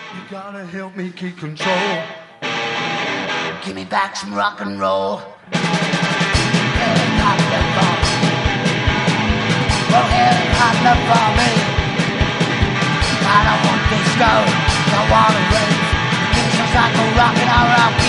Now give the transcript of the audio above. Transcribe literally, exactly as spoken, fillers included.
You gotta help me keep control. Give me back some rock and roll. Helicopter for me. Oh, helicopter for me. I don't want disco, I want to rave. This is like a rock and I rock.